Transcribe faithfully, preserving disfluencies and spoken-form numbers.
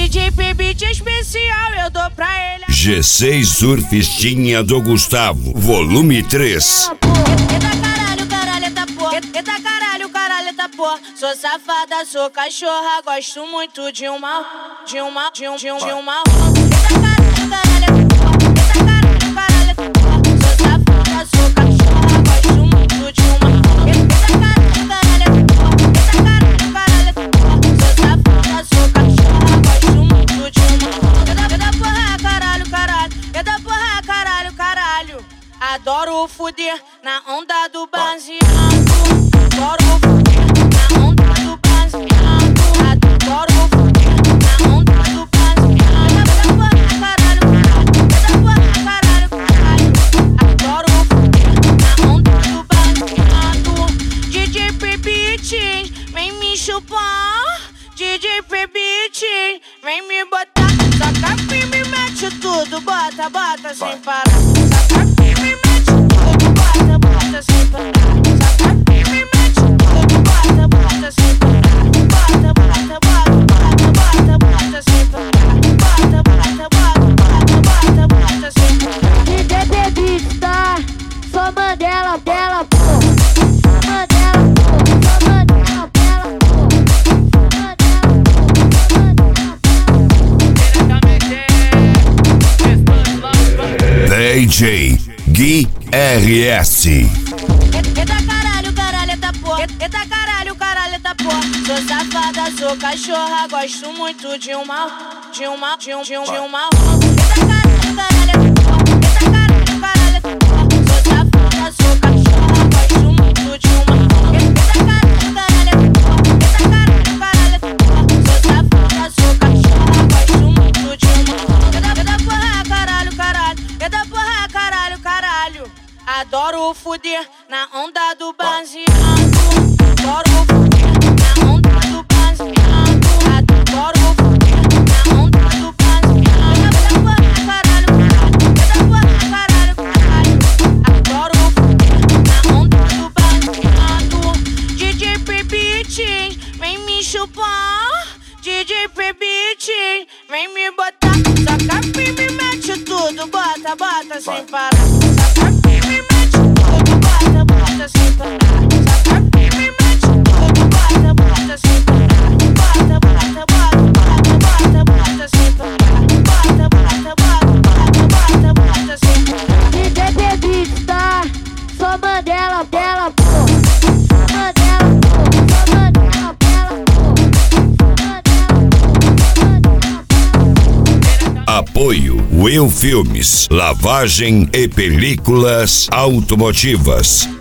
D J P-Beat especial, eu dou pra ele. G seis Surfistinha do Gustavo, volume três. Eita caralho, caralho, eita porra. Eita caralho, caralho, eita porra. Sou safada, sou cachorra, gosto muito de uma, de uma, de um, de um, de uma. Eita caralho, caralho, eita porra. Eita caralho, caralho, eita porra. Sou safada, sou cachorra, gosto muito de uma. Eita caralho, caralho, eita porra. Eita caralho, caralho, eita porra. Sou safada, sou cachorra, gosto muito de uma. Eita porra, caralho, caralho. Eita porra, caralho, caralho. Adoro fuder na onda do baseado. Adoro fuder na onda do baseado. Adoro fuder na onda do baseado. Eita porra, caralho, caralho. Eita porra, caralho, caralho. Adoro fuder na onda do baseado. D J P-Beat, vem me chupar. D J P-Beat, vem me botar. Saca firme, mete tudo, bota, bota sem parar. Saca firme, mete tudo, bota, bota sem parar. Saca firme, mete tudo, bota, bota sem parar. Bota, bota, bota, bota, bota, bota sem parar. Bota, bota, bota, bota, bota, bota sem parar. D J P-Beat, tá? Sou Mandela, dela, pô. Mandela, pô. Sou Mandela, dela, pô. D J Gui R S. Eita caralho, caralho, eita porra. Eita caralho, caralho, eita porra. Sou safada, sou cachorra, gosto muito de uma, de uma, de um, de um, de uma. Eita caralho, caralho, eita porra. Eita caralho, caralho, eita porra. Sou safada, sou cachorra, gosto muito de uma. Eita caralho, caralho, eita porra. Eita caralho, caralho, eita porra. Sou safada, sou cachorra, gosto muito de uma. Eita porra, caralho, caralho. Eita porra, caralho, caralho. Adoro fuder na onda do baseado. Adoro fuder na onda do baseado. Adoro fuder na onda do baseado. Eita porra, caralho, caralho. Eita porra, caralho, caralho. Adoro fuder na onda do baseado. D J P-Beat, vem me chupar. D J P-Beat, vem me botar. Saca firme, mete tudo, bota, bota sem parar. Saca firme, mete tudo, bota, bota sem parar. Saca firme, mete tudo, bota, bota sem parar. Bota, bota, bota, bota, bota, bota sem parar. Bota, bota, bota, bota, bota sem parar. D J P-Beat, tá? Sou Mandela, dela, pô. Mandela, pô. Sou Mandela, dela, pô. Apoio Will Filmes, lavagem e películas automotivas.